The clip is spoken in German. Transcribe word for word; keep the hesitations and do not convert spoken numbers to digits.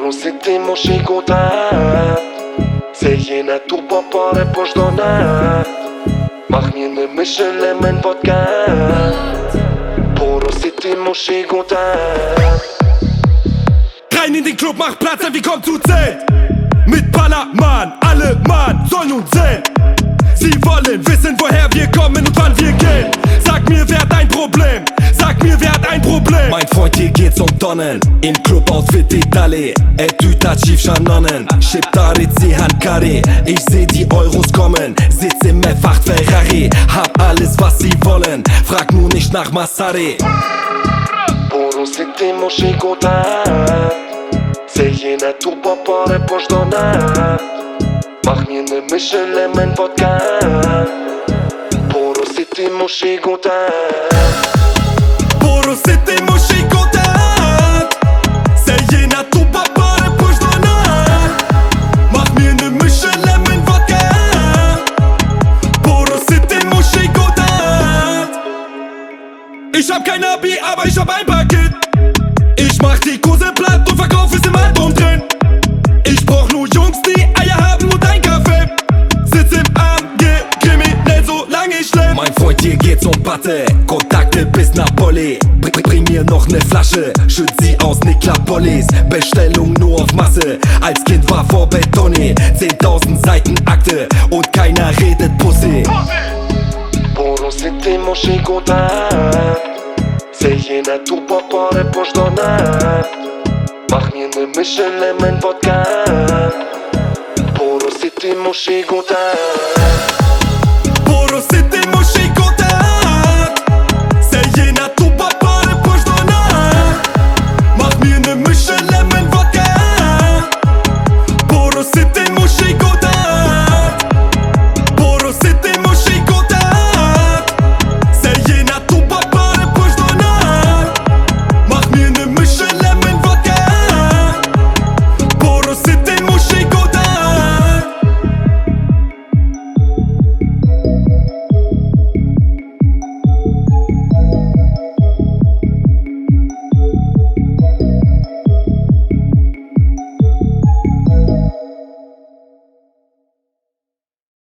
Porosity musi contact. Säg när du poppar på ståndet. Mach mir ne Mischele med vodka. Porosity musi contact. Rein in den Club, mach Platz, wir kommen zu zehn. Mit Ballermann, alle Mann sollen uns sehen. Sie wollen wissen, woher wir kommen und wann wir gehen. Sag mir, wer hat ein Problem? Sag mir, wer hat ein Problem? Mein Freund, hier geht's um Tonnen. Im Club-Outfit Italie. Er tütet Schiefschanonnen. Schiptarit, sie Hankari. Ich seh die Euros kommen. Sitz im F acht Ferrari. Hab alles, was sie wollen. Frag nur nicht nach Massari. Porosity musi contact. Säg när du poppar på ståndet. Mach mir ne Mischele med vodka. Porosity musi contact. Porosity musi contact. Säg när du poppar på ståndet. Mach mir ne Mischele med vodka. Porosity musi contact. Ich hab kein Abi, aber ich hab ein Paket. Ich mach die Kurse platt und verkauf es im Album drin. Ich brauch nur Jungs, die Eier haben und ein Kaffee. Sitz im A M G, kriminell solange ich leb. Mein Freund, hier geht's um Patte. Kontakte bis Napoli. Bring, bring mir noch ne Flasche. Schütt sie aus Niklapolis. Bestellung nur auf Masse. Als Kind war vor Betoni. zehntausend Seiten Akte und keiner redet Pussy. Porosity musi contact. Säg när du poppar på ståndet. Mach mir ne Mischele med vodka. Porosity musi contact. Porosity musi contact. Säg när du poppar på ståndet. Mach mir ne Mischele